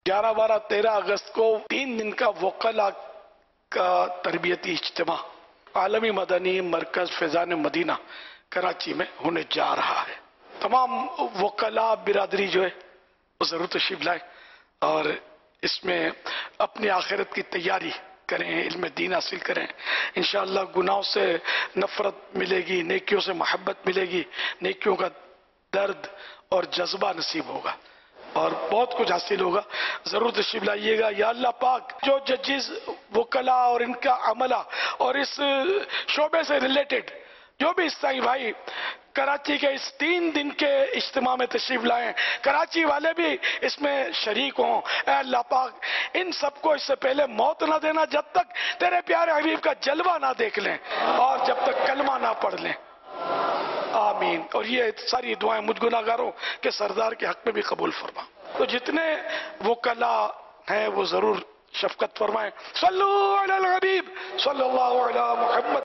11 12 13 اگست کو 3 دن کا وکلاء کا تربیتی اجتماع عالمی مدنی مرکز فیضان مدینہ کراچی میں ہونے جا رہا ہے۔ تمام وکلاء برادری جو ہے وہ ضرور تشریف لائیں اور اس میں اپنی آخرت کی تیاری کریں، علم دین حاصل کریں۔ انشاءاللہ گناہوں سے نفرت ملے گی، نیکیوں سے محبت ملے گی، نیکیوں کا درد اور جذبہ نصیب ہوگا اور بہت کچھ حاصل ہوگا۔ ضرور تشریف لائیے گا۔ یا اللہ پاک جو ججز، وکلاء اور ان کا عملہ اور اس شعبے سے ریلیٹڈ جو بھی عیسائی بھائی کراچی کے اس 3 دن کے اجتماع میں تشریف لائیں، کراچی والے بھی اس میں شریک ہوں، اے اللہ پاک ان سب کو اس سے پہلے موت نہ دینا جب تک تیرے پیارے حبیب کا جلوہ نہ دیکھ لیں اور جب تک کلمہ نہ پڑھ لیں۔ آمین۔ اور یہ ساری دعائیں مجھ گناہگاروں کے سردار کے حق میں بھی قبول فرما۔ تو جتنے وکلاء ہیں وہ ضرور شفقت فرمائیں۔ صلو علی الحبیب صلی اللہ علی محمد۔